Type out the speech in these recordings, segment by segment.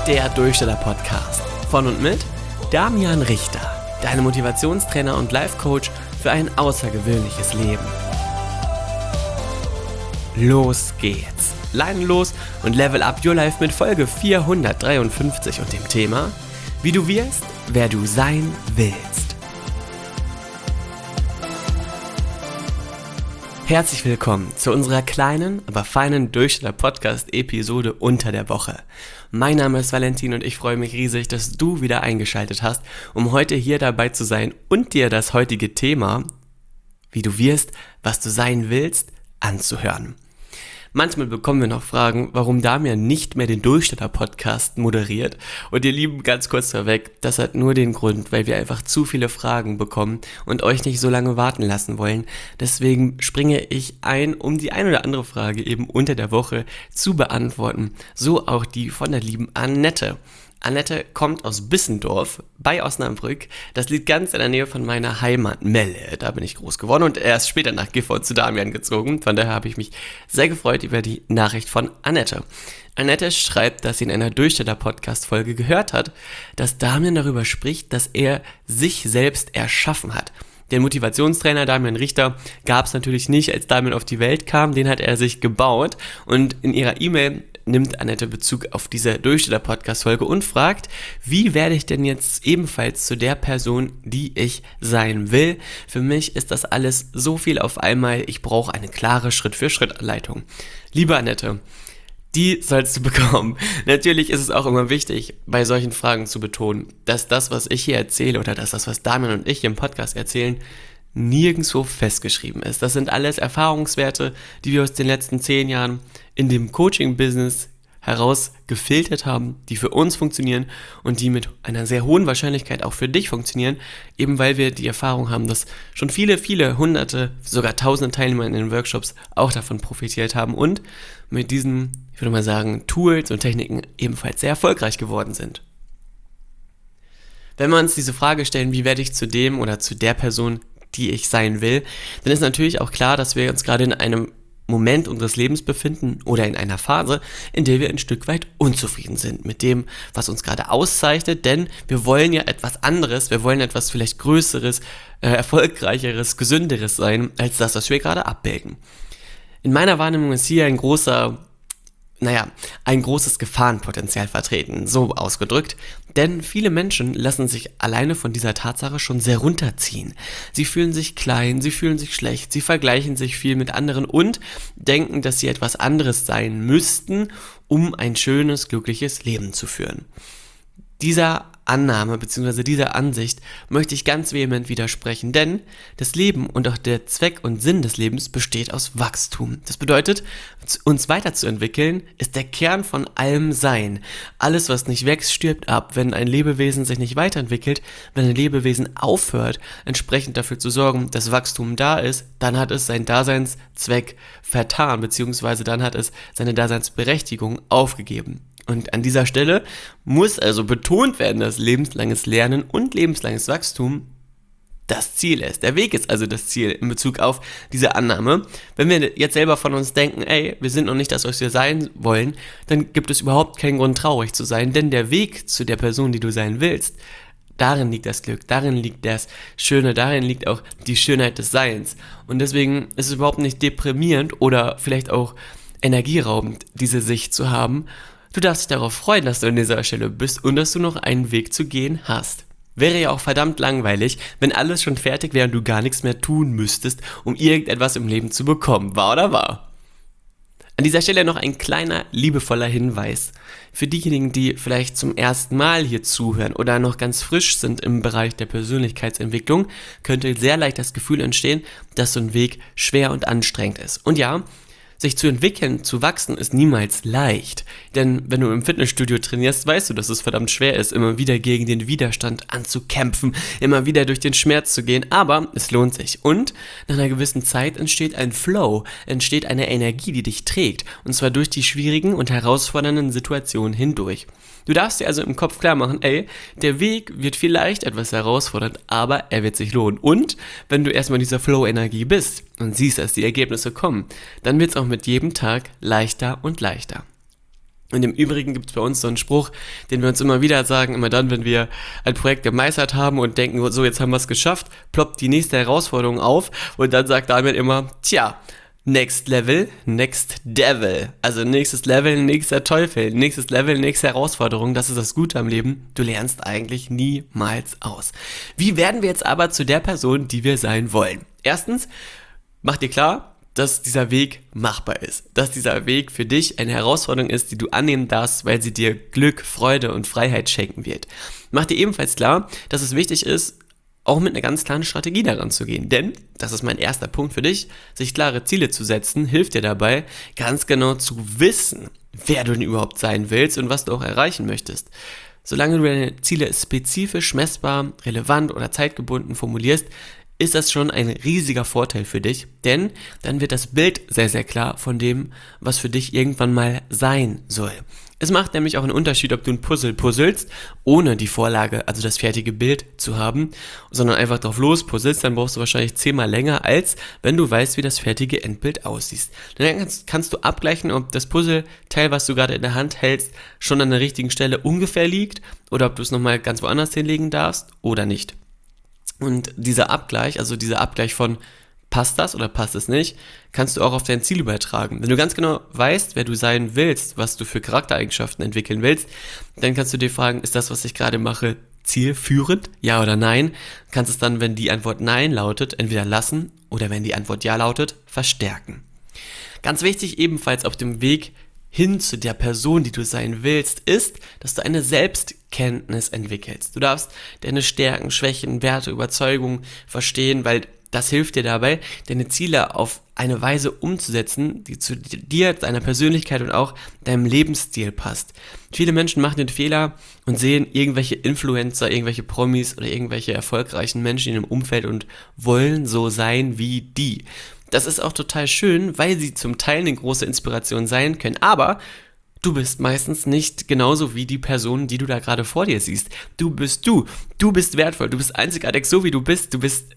der Durchsteller-Podcast. Von und mit Damian Richter, deinem Motivationstrainer und Life-Coach für ein außergewöhnliches Leben. Los geht's! Leinen los und level up your life mit Folge 453 und dem Thema: Wie du wirst, wer du sein willst. Herzlich willkommen zu unserer kleinen, aber feinen Durchsteller-Podcast-Episode unter der Woche. Mein Name ist Valentin und ich freue mich riesig, dass du wieder eingeschaltet hast, um heute hier dabei zu sein und dir das heutige Thema, wie du wirst, was du sein willst, anzuhören. Manchmal bekommen wir noch Fragen, warum Damian nicht mehr den Durchsteller-Podcast moderiert. Und ihr Lieben, ganz kurz vorweg, das hat nur den Grund, weil wir einfach zu viele Fragen bekommen und euch nicht so lange warten lassen wollen. Deswegen springe ich ein, um die ein oder andere Frage eben unter der Woche zu beantworten. So auch die von der lieben Annette. Annette kommt aus Bissendorf bei Osnabrück. Das liegt ganz in der Nähe von meiner Heimat Melle. Da bin ich groß geworden und erst später nach Gifhorn zu Damian gezogen. Von daher habe ich mich sehr gefreut über die Nachricht von Annette. Annette schreibt, dass sie in einer Durchsteller-Podcast-Folge gehört hat, dass Damian darüber spricht, dass er sich selbst erschaffen hat. Den Motivationstrainer Damian Richter gab es natürlich nicht, als Damian auf die Welt kam. Den hat er sich gebaut. Und in ihrer E-Mail nimmt Annette Bezug auf diese Durchsteller-Podcast-Folge und fragt, wie werde ich denn jetzt ebenfalls zu der Person, die ich sein will? Für mich ist das alles so viel auf einmal. Ich brauche eine klare Schritt-für-Schritt-Anleitung. Liebe Annette, die sollst du bekommen. Natürlich ist es auch immer wichtig, bei solchen Fragen zu betonen, dass das, was ich hier erzähle oder dass das, was Damian und ich hier im Podcast erzählen, nirgendwo festgeschrieben ist. Das sind alles Erfahrungswerte, die wir aus den letzten 10 Jahren in dem Coaching-Business herausgefiltert haben, die für uns funktionieren und die mit einer sehr hohen Wahrscheinlichkeit auch für dich funktionieren, eben weil wir die Erfahrung haben, dass schon viele hunderte, sogar tausende Teilnehmer in den Workshops auch davon profitiert haben und mit diesen, ich würde mal sagen, Tools und Techniken ebenfalls sehr erfolgreich geworden sind. Wenn wir uns diese Frage stellen, wie werde ich zu dem oder zu der Person, die ich sein will, dann ist natürlich auch klar, dass wir uns gerade in einem Moment unseres Lebens befinden oder in einer Phase, in der wir ein Stück weit unzufrieden sind mit dem, was uns gerade auszeichnet, denn wir wollen ja etwas anderes, wir wollen etwas vielleicht Größeres, Erfolgreicheres, Gesünderes sein, als das, was wir gerade abbilden. In meiner Wahrnehmung ist hier ein großes Gefahrenpotenzial vertreten, so ausgedrückt, denn viele Menschen lassen sich alleine von dieser Tatsache schon sehr runterziehen. Sie fühlen sich klein, sie fühlen sich schlecht, sie vergleichen sich viel mit anderen und denken, dass sie etwas anderes sein müssten, um ein schönes, glückliches Leben zu führen. Dieser Annahme bzw. dieser Ansicht möchte ich ganz vehement widersprechen, denn das Leben und auch der Zweck und Sinn des Lebens besteht aus Wachstum. Das bedeutet, uns weiterzuentwickeln ist der Kern von allem Sein. Alles, was nicht wächst, stirbt ab. Wenn ein Lebewesen sich nicht weiterentwickelt, wenn ein Lebewesen aufhört, entsprechend dafür zu sorgen, dass Wachstum da ist, dann hat es seinen Daseinszweck vertan, bzw. dann hat es seine Daseinsberechtigung aufgegeben. Und an dieser Stelle muss also betont werden, dass lebenslanges Lernen und lebenslanges Wachstum das Ziel ist. Der Weg ist also das Ziel in Bezug auf diese Annahme. Wenn wir jetzt selber von uns denken, wir sind noch nicht das, was wir sein wollen, dann gibt es überhaupt keinen Grund, traurig zu sein, denn der Weg zu der Person, die du sein willst, darin liegt das Glück, darin liegt das Schöne, darin liegt auch die Schönheit des Seins. Und deswegen ist es überhaupt nicht deprimierend oder vielleicht auch energieraubend, diese Sicht zu haben. Du darfst dich darauf freuen, dass du an dieser Stelle bist und dass du noch einen Weg zu gehen hast. Wäre ja auch verdammt langweilig, wenn alles schon fertig wäre und du gar nichts mehr tun müsstest, um irgendetwas im Leben zu bekommen. Wahr oder wahr? An dieser Stelle noch ein kleiner, liebevoller Hinweis. Für diejenigen, die vielleicht zum ersten Mal hier zuhören oder noch ganz frisch sind im Bereich der Persönlichkeitsentwicklung, könnte sehr leicht das Gefühl entstehen, dass so ein Weg schwer und anstrengend ist. Und ja, sich zu entwickeln, zu wachsen, ist niemals leicht. Denn wenn du im Fitnessstudio trainierst, weißt du, dass es verdammt schwer ist, immer wieder gegen den Widerstand anzukämpfen, immer wieder durch den Schmerz zu gehen. Aber es lohnt sich. Und nach einer gewissen Zeit entsteht ein Flow, entsteht eine Energie, die dich trägt. Und zwar durch die schwierigen und herausfordernden Situationen hindurch. Du darfst dir also im Kopf klar machen, der Weg wird vielleicht etwas herausfordernd, aber er wird sich lohnen. Und wenn du erstmal in dieser Flow-Energie bist und siehst, dass die Ergebnisse kommen, dann wird es auch mit jedem Tag leichter und leichter. Und im Übrigen gibt es bei uns so einen Spruch, den wir uns immer wieder sagen, immer dann, wenn wir ein Projekt gemeistert haben und denken, so, jetzt haben wir es geschafft, ploppt die nächste Herausforderung auf und dann sagt Damian immer, tja, Next Level, Next Devil. Also nächstes Level, nächster Teufel, nächstes Level, nächste Herausforderung. Das ist das Gute am Leben. Du lernst eigentlich niemals aus. Wie werden wir jetzt aber zu der Person, die wir sein wollen? Erstens, mach dir klar, dass dieser Weg machbar ist. Dass dieser Weg für dich eine Herausforderung ist, die du annehmen darfst, weil sie dir Glück, Freude und Freiheit schenken wird. Mach dir ebenfalls klar, dass es wichtig ist, auch mit einer ganz klaren Strategie daran zu gehen. Denn, das ist mein erster Punkt für dich, sich klare Ziele zu setzen, hilft dir dabei, ganz genau zu wissen, wer du denn überhaupt sein willst und was du auch erreichen möchtest. Solange du deine Ziele spezifisch, messbar, relevant oder zeitgebunden formulierst, ist das schon ein riesiger Vorteil für dich, denn dann wird das Bild sehr, sehr klar von dem, was für dich irgendwann mal sein soll. Es macht nämlich auch einen Unterschied, ob du ein Puzzle puzzelst, ohne die Vorlage, also das fertige Bild zu haben, sondern einfach drauf lospuzzelst, dann brauchst du wahrscheinlich 10-mal länger, als wenn du weißt, wie das fertige Endbild aussieht. Dann kannst du abgleichen, ob das Puzzleteil, was du gerade in der Hand hältst, schon an der richtigen Stelle ungefähr liegt oder ob du es nochmal ganz woanders hinlegen darfst oder nicht. Und dieser Abgleich, also dieser Abgleich von passt das oder passt es nicht, kannst du auch auf dein Ziel übertragen. Wenn du ganz genau weißt, wer du sein willst, was du für Charaktereigenschaften entwickeln willst, dann kannst du dir fragen, ist das, was ich gerade mache, zielführend? Ja oder nein? Kannst es dann, wenn die Antwort Nein lautet, entweder lassen oder wenn die Antwort Ja lautet, verstärken. Ganz wichtig ebenfalls auf dem Weg hin zu der Person, die du sein willst, ist, dass du eine Selbstkenntnis entwickelst. Du darfst deine Stärken, Schwächen, Werte, Überzeugungen verstehen, weil das hilft dir dabei, deine Ziele auf eine Weise umzusetzen, die zu dir, deiner Persönlichkeit und auch deinem Lebensstil passt. Viele Menschen machen den Fehler und sehen irgendwelche Influencer, irgendwelche Promis oder irgendwelche erfolgreichen Menschen in ihrem Umfeld und wollen so sein wie die. Das ist auch total schön, weil sie zum Teil eine große Inspiration sein können, aber du bist meistens nicht genauso wie die Person, die du da gerade vor dir siehst. Du bist wertvoll, du bist einzigartig, so wie du bist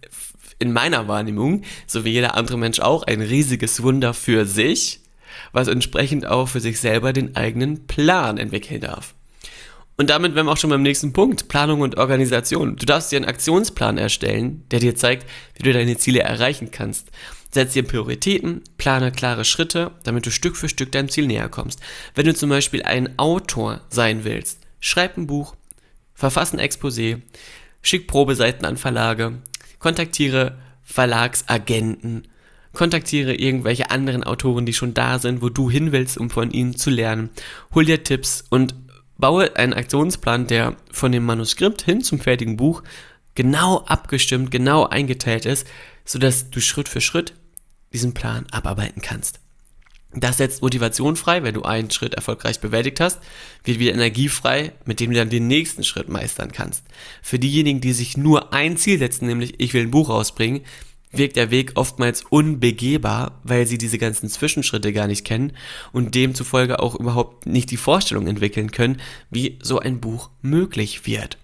in meiner Wahrnehmung, so wie jeder andere Mensch auch, ein riesiges Wunder für sich, was entsprechend auch für sich selber den eigenen Plan entwickeln darf. Und damit wären wir auch schon beim nächsten Punkt, Planung und Organisation. Du darfst dir einen Aktionsplan erstellen, der dir zeigt, wie du deine Ziele erreichen kannst. Setz dir Prioritäten, plane klare Schritte, damit du Stück für Stück deinem Ziel näher kommst. Wenn du zum Beispiel ein Autor sein willst, schreib ein Buch, verfass ein Exposé, schick Probeseiten an Verlage, kontaktiere Verlagsagenten, kontaktiere irgendwelche anderen Autoren, die schon da sind, wo du hin willst, um von ihnen zu lernen. Hol dir Tipps und baue einen Aktionsplan, der von dem Manuskript hin zum fertigen Buch genau abgestimmt, genau eingeteilt ist, sodass du Schritt für Schritt diesen Plan abarbeiten kannst. Das setzt Motivation frei, wenn du einen Schritt erfolgreich bewältigt hast, wird wieder Energie frei, mit dem du dann den nächsten Schritt meistern kannst. Für diejenigen, die sich nur ein Ziel setzen, nämlich ich will ein Buch rausbringen, wirkt der Weg oftmals unbegehbar, weil sie diese ganzen Zwischenschritte gar nicht kennen und demzufolge auch überhaupt nicht die Vorstellung entwickeln können, wie so ein Buch möglich wird.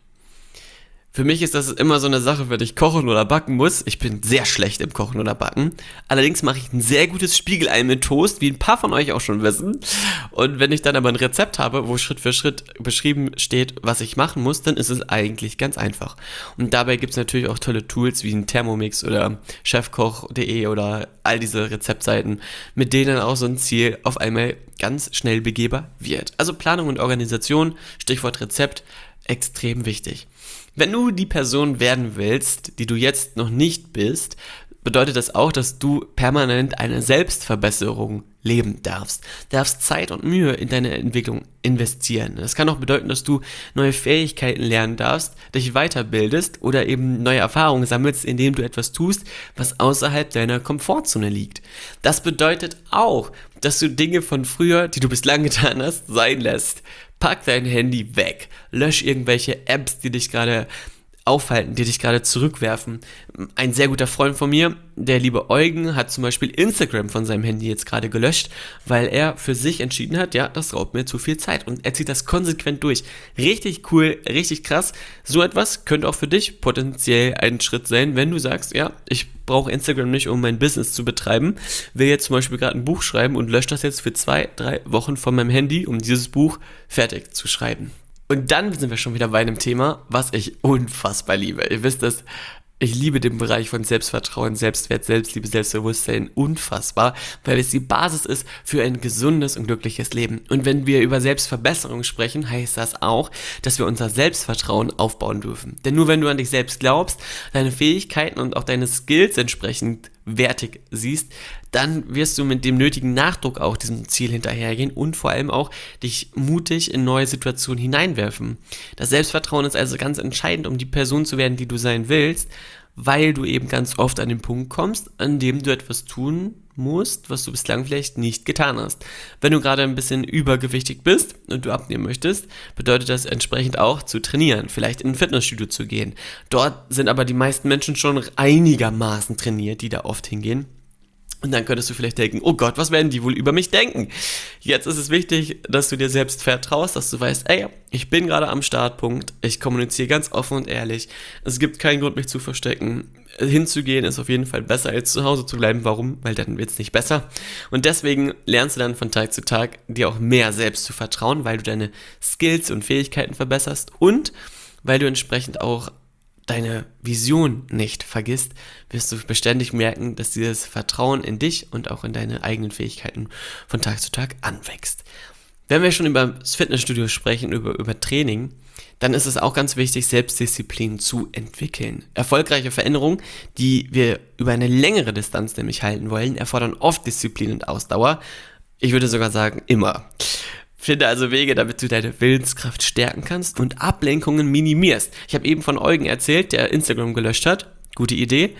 Für mich ist das immer so eine Sache, wenn ich kochen oder backen muss. Ich bin sehr schlecht im Kochen oder Backen. Allerdings mache ich ein sehr gutes Spiegelei mit Toast, wie ein paar von euch auch schon wissen. Und wenn ich dann aber ein Rezept habe, wo Schritt für Schritt beschrieben steht, was ich machen muss, dann ist es eigentlich ganz einfach. Und dabei gibt es natürlich auch tolle Tools wie ein Thermomix oder chefkoch.de oder all diese Rezeptseiten, mit denen auch so ein Ziel auf einmal ganz schnell begehbar wird. Also Planung und Organisation, Stichwort Rezept, extrem wichtig. Wenn du die Person werden willst, die du jetzt noch nicht bist, bedeutet das auch, dass du permanent eine Selbstverbesserung leben darfst. Du darfst Zeit und Mühe in deine Entwicklung investieren. Das kann auch bedeuten, dass du neue Fähigkeiten lernen darfst, dich weiterbildest oder eben neue Erfahrungen sammelst, indem du etwas tust, was außerhalb deiner Komfortzone liegt. Das bedeutet auch, dass du Dinge von früher, die du bislang getan hast, sein lässt. Pack dein Handy weg, lösch irgendwelche Apps, die dich gerade aufhalten, die dich gerade zurückwerfen. Ein sehr guter Freund von mir, der liebe Eugen, hat zum Beispiel Instagram von seinem Handy jetzt gerade gelöscht, weil er für sich entschieden hat, ja, das raubt mir zu viel Zeit, und er zieht das konsequent durch. Richtig cool, richtig krass. So etwas könnte auch für dich potenziell ein Schritt sein, wenn du sagst, ja, ich brauche Instagram nicht, um mein Business zu betreiben, will jetzt zum Beispiel gerade ein Buch schreiben und lösche das jetzt für 2-3 Wochen von meinem Handy, um dieses Buch fertig zu schreiben. Und dann sind wir schon wieder bei einem Thema, was ich unfassbar liebe. Ihr wisst es, ich liebe den Bereich von Selbstvertrauen, Selbstwert, Selbstliebe, Selbstbewusstsein unfassbar, weil es die Basis ist für ein gesundes und glückliches Leben. Und wenn wir über Selbstverbesserung sprechen, heißt das auch, dass wir unser Selbstvertrauen aufbauen dürfen. Denn nur wenn du an dich selbst glaubst, deine Fähigkeiten und auch deine Skills entsprechend wertig siehst, dann wirst du mit dem nötigen Nachdruck auch diesem Ziel hinterhergehen und vor allem auch dich mutig in neue Situationen hineinwerfen. Das Selbstvertrauen ist also ganz entscheidend, um die Person zu werden, die du sein willst, weil du eben ganz oft an den Punkt kommst, an dem du etwas tun musst, was du bislang vielleicht nicht getan hast. Wenn du gerade ein bisschen übergewichtig bist und du abnehmen möchtest, bedeutet das entsprechend auch zu trainieren, vielleicht in ein Fitnessstudio zu gehen. Dort sind aber die meisten Menschen schon einigermaßen trainiert, die da oft hingehen. Und dann könntest du vielleicht denken, oh Gott, was werden die wohl über mich denken? Jetzt ist es wichtig, dass du dir selbst vertraust, dass du weißt, ey, ich bin gerade am Startpunkt, ich kommuniziere ganz offen und ehrlich, es gibt keinen Grund, mich zu verstecken. Hinzugehen ist auf jeden Fall besser, als zu Hause zu bleiben. Warum? Weil dann wird es nicht besser. Und deswegen lernst du dann von Tag zu Tag, dir auch mehr selbst zu vertrauen, weil du deine Skills und Fähigkeiten verbesserst und weil du entsprechend auch deine Vision nicht vergisst, wirst du beständig merken, dass dieses Vertrauen in dich und auch in deine eigenen Fähigkeiten von Tag zu Tag anwächst. Wenn wir schon über das Fitnessstudio sprechen, über Training, dann ist es auch ganz wichtig, Selbstdisziplin zu entwickeln. Erfolgreiche Veränderungen, die wir über eine längere Distanz nämlich halten wollen, erfordern oft Disziplin und Ausdauer. Ich würde sogar sagen, immer. Finde also Wege, damit du deine Willenskraft stärken kannst und Ablenkungen minimierst. Ich habe eben von Eugen erzählt, der Instagram gelöscht hat. Gute Idee.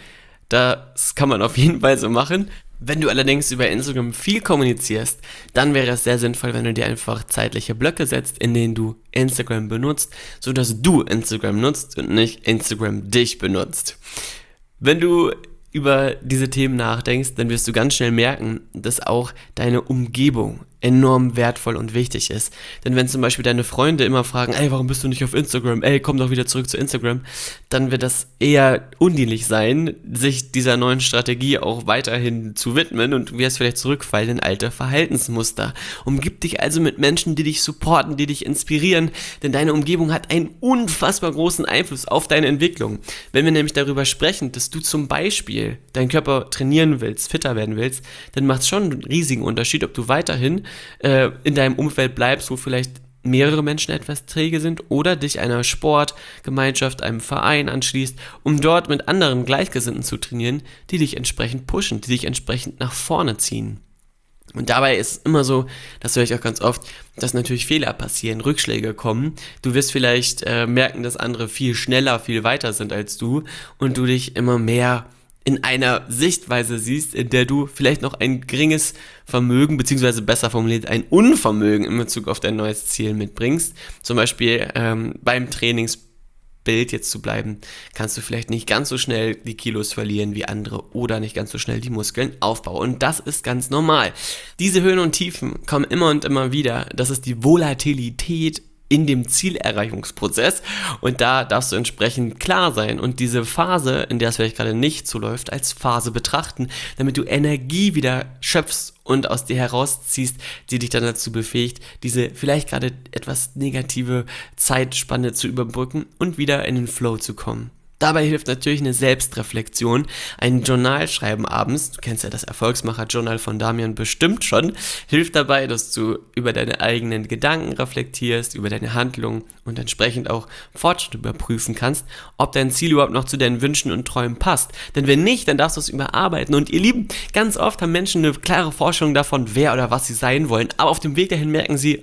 Das kann man auf jeden Fall so machen. Wenn du allerdings über Instagram viel kommunizierst, dann wäre es sehr sinnvoll, wenn du dir einfach zeitliche Blöcke setzt, in denen du Instagram benutzt, sodass du Instagram nutzt und nicht Instagram dich benutzt. Wenn du über diese Themen nachdenkst, dann wirst du ganz schnell merken, dass auch deine Umgebung enorm wertvoll und wichtig ist. Denn wenn zum Beispiel deine Freunde immer fragen, ey, warum bist du nicht auf Instagram? Ey, komm doch wieder zurück zu Instagram, dann wird das eher undienlich sein, sich dieser neuen Strategie auch weiterhin zu widmen, und du wirst vielleicht zurückfallen in alte Verhaltensmuster. Umgib dich also mit Menschen, die dich supporten, die dich inspirieren, denn deine Umgebung hat einen unfassbar großen Einfluss auf deine Entwicklung. Wenn wir nämlich darüber sprechen, dass du zum Beispiel deinen Körper trainieren willst, fitter werden willst, dann macht es schon einen riesigen Unterschied, ob du weiterhin in deinem Umfeld bleibst, wo vielleicht mehrere Menschen etwas träge sind, oder dich einer Sportgemeinschaft, einem Verein anschließt, um dort mit anderen Gleichgesinnten zu trainieren, die dich entsprechend pushen, die dich entsprechend nach vorne ziehen. Und dabei ist es immer so, das höre ich auch ganz oft, dass natürlich Fehler passieren, Rückschläge kommen. Du wirst vielleicht merken, dass andere viel schneller, viel weiter sind als du und du dich immer mehr in einer Sichtweise siehst, in der du vielleicht noch ein geringes Vermögen, beziehungsweise besser formuliert ein Unvermögen in Bezug auf dein neues Ziel mitbringst. Zum Beispiel beim Trainingsbild jetzt zu bleiben, kannst du vielleicht nicht ganz so schnell die Kilos verlieren wie andere oder nicht ganz so schnell die Muskeln aufbauen. Und das ist ganz normal. Diese Höhen und Tiefen kommen immer und immer wieder. Das ist die Volatilität in dem Zielerreichungsprozess, und da darfst du entsprechend klar sein und diese Phase, in der es vielleicht gerade nicht so läuft, als Phase betrachten, damit du Energie wieder schöpfst und aus dir herausziehst, die dich dann dazu befähigt, diese vielleicht gerade etwas negative Zeitspanne zu überbrücken und wieder in den Flow zu kommen. Dabei hilft natürlich eine Selbstreflexion, ein Journal schreiben abends, du kennst ja das Erfolgsmacher-Journal von Damian bestimmt schon, hilft dabei, dass du über deine eigenen Gedanken reflektierst, über deine Handlungen und entsprechend auch Fortschritt überprüfen kannst, ob dein Ziel überhaupt noch zu deinen Wünschen und Träumen passt. Denn wenn nicht, dann darfst du es überarbeiten. Und ihr Lieben, ganz oft haben Menschen eine klare Vorstellung davon, wer oder was sie sein wollen, aber auf dem Weg dahin merken sie,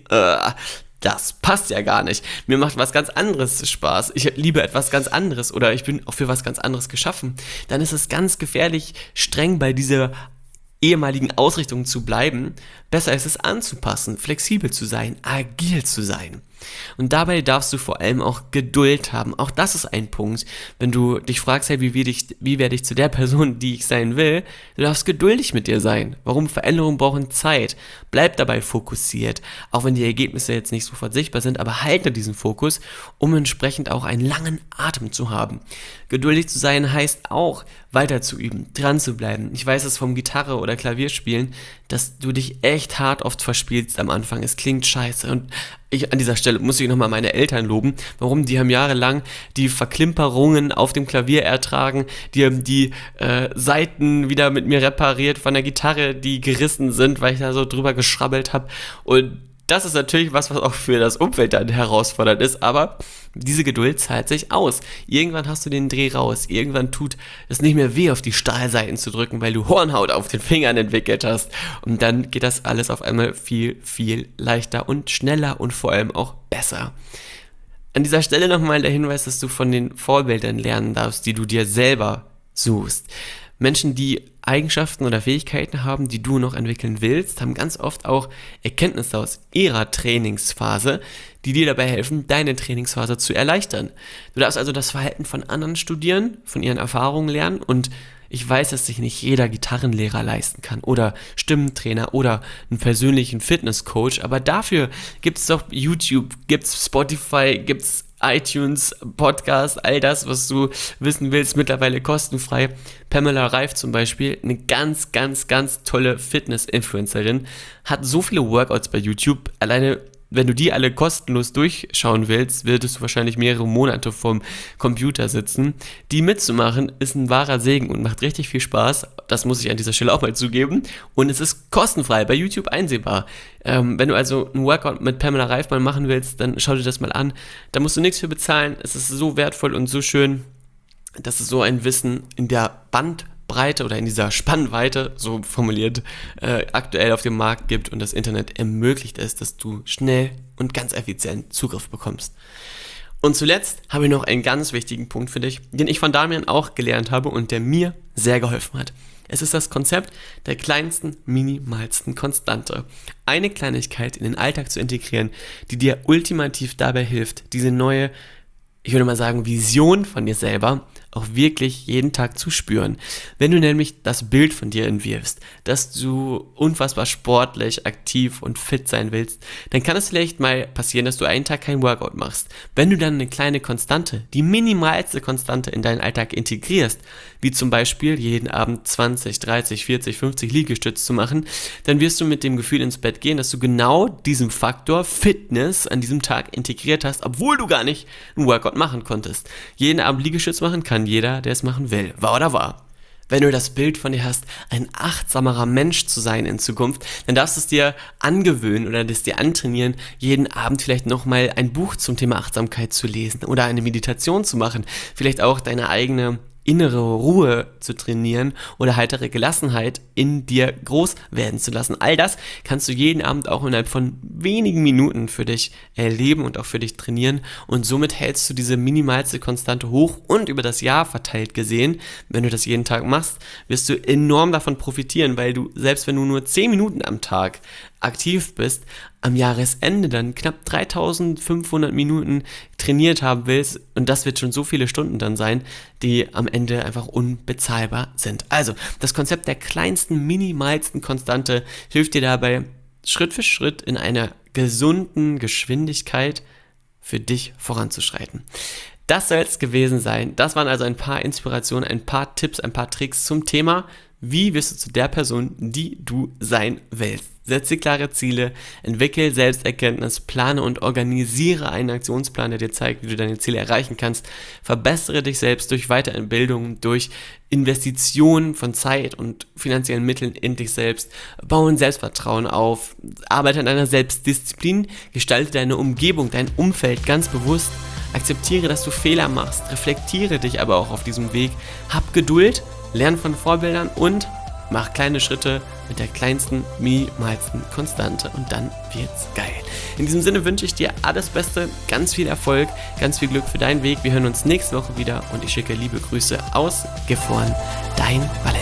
das passt ja gar nicht. Mir macht was ganz anderes Spaß. Ich liebe etwas ganz anderes oder ich bin auch für was ganz anderes geschaffen. Dann ist es ganz gefährlich, streng bei dieser ehemaligen Ausrichtung zu bleiben. Besser ist es anzupassen, flexibel zu sein, agil zu sein. Und dabei darfst du vor allem auch Geduld haben. Auch das ist ein Punkt. Wenn du dich fragst, hey, wie werde ich zu der Person, die ich sein will, du darfst geduldig mit dir sein. Warum? Veränderungen brauchen Zeit. Bleib dabei fokussiert. Auch wenn die Ergebnisse jetzt nicht sofort sichtbar sind, aber halte diesen Fokus, um entsprechend auch einen langen Atem zu haben. Geduldig zu sein heißt auch, weiter zu üben, dran zu bleiben. Ich weiß es vom Gitarre- oder Klavierspielen, dass du dich echt hart oft verspielst am Anfang. Es klingt scheiße. Und an dieser Stelle muss ich nochmal meine Eltern loben. Warum? Die haben jahrelang die Verklimperungen auf dem Klavier ertragen. Die haben die Saiten wieder mit mir repariert von der Gitarre, die gerissen sind, weil ich da so drüber geschrabbelt habe. Und das ist natürlich was auch für das Umfeld dann herausfordernd ist, aber diese Geduld zahlt sich aus. Irgendwann hast du den Dreh raus. Irgendwann tut es nicht mehr weh, auf die Stahlseiten zu drücken, weil du Hornhaut auf den Fingern entwickelt hast. Und dann geht das alles auf einmal viel, viel leichter und schneller und vor allem auch besser. An dieser Stelle nochmal der Hinweis, dass du von den Vorbildern lernen darfst, die du dir selber suchst. Menschen, die Eigenschaften oder Fähigkeiten haben, die du noch entwickeln willst, haben ganz oft auch Erkenntnisse aus ihrer Trainingsphase, die dir dabei helfen, deine Trainingsphase zu erleichtern. Du darfst also das Verhalten von anderen studieren, von ihren Erfahrungen lernen, und ich weiß, dass sich nicht jeder Gitarrenlehrer leisten kann oder Stimmentrainer oder einen persönlichen Fitnesscoach, aber dafür gibt es doch YouTube, gibt es Spotify, gibt es iTunes, Podcast, all das, was du wissen willst, mittlerweile kostenfrei. Pamela Reif zum Beispiel, eine ganz, ganz, ganz tolle Fitness-Influencerin, hat so viele Workouts bei YouTube. Alleine, wenn du die alle kostenlos durchschauen willst, würdest du wahrscheinlich mehrere Monate vorm Computer sitzen. Die mitzumachen ist ein wahrer Segen und macht richtig viel Spaß. Das muss ich an dieser Stelle auch mal zugeben. Und es ist kostenfrei, bei YouTube einsehbar. Wenn du also einen Workout mit Pamela Reif mal machen willst, dann schau dir das mal an. Da musst du nichts für bezahlen. Es ist so wertvoll und so schön, dass es so ein Wissen in der Bandbreite oder in dieser Spannweite, so formuliert, aktuell auf dem Markt gibt und das Internet ermöglicht es, dass du schnell und ganz effizient Zugriff bekommst. Und zuletzt habe ich noch einen ganz wichtigen Punkt für dich, den ich von Damian auch gelernt habe und der mir sehr geholfen hat. Es ist das Konzept der kleinsten, minimalsten Konstante. Eine Kleinigkeit in den Alltag zu integrieren, die dir ultimativ dabei hilft, diese neue, ich würde mal sagen, Vision von dir selber auch wirklich jeden Tag zu spüren. Wenn du nämlich das Bild von dir entwirfst, dass du unfassbar sportlich, aktiv und fit sein willst, dann kann es vielleicht mal passieren, dass du einen Tag kein Workout machst. Wenn du dann eine kleine Konstante, die minimalste Konstante in deinen Alltag integrierst, wie zum Beispiel jeden Abend 20, 30, 40, 50 Liegestütze zu machen, dann wirst du mit dem Gefühl ins Bett gehen, dass du genau diesen Faktor Fitness an diesem Tag integriert hast, obwohl du gar nicht einen Workout machen konntest. Jeden Abend Liegestütze machen kann jeder, der es machen will. Wahr oder wahr? Wenn du das Bild von dir hast, ein achtsamerer Mensch zu sein in Zukunft, dann darfst du es dir angewöhnen oder das dir antrainieren, jeden Abend vielleicht nochmal ein Buch zum Thema Achtsamkeit zu lesen oder eine Meditation zu machen, vielleicht auch deine eigene innere Ruhe zu trainieren oder heitere Gelassenheit in dir groß werden zu lassen. All das kannst du jeden Abend auch innerhalb von wenigen Minuten für dich erleben und auch für dich trainieren, und somit hältst du diese minimalste Konstante hoch, und über das Jahr verteilt gesehen, wenn du das jeden Tag machst, wirst du enorm davon profitieren, weil du, selbst wenn du nur 10 Minuten am Tag aktiv bist, am Jahresende dann knapp 3500 Minuten trainiert haben willst, und das wird schon so viele Stunden dann sein, die am Ende einfach unbezahlbar sind. Also, das Konzept der kleinsten, minimalsten Konstante hilft dir dabei, Schritt für Schritt in einer gesunden Geschwindigkeit für dich voranzuschreiten. Das soll es gewesen sein. Das waren also ein paar Inspirationen, ein paar Tipps, ein paar Tricks zum Thema, wie wirst du zu der Person, die du sein willst. Setze klare Ziele, entwickle Selbsterkenntnis, plane und organisiere einen Aktionsplan, der dir zeigt, wie du deine Ziele erreichen kannst. Verbessere dich selbst durch Weiterbildung, durch Investitionen von Zeit und finanziellen Mitteln in dich selbst. Baue ein Selbstvertrauen auf, arbeite an deiner Selbstdisziplin, gestalte deine Umgebung, dein Umfeld ganz bewusst. Akzeptiere, dass du Fehler machst, reflektiere dich aber auch auf diesem Weg. Hab Geduld, lern von Vorbildern und mach kleine Schritte mit der kleinsten, minimalsten Konstante, und dann wird's geil. In diesem Sinne wünsche ich dir alles Beste, ganz viel Erfolg, ganz viel Glück für deinen Weg. Wir hören uns nächste Woche wieder und ich schicke liebe Grüße aus Gifhorn, dein Valentin.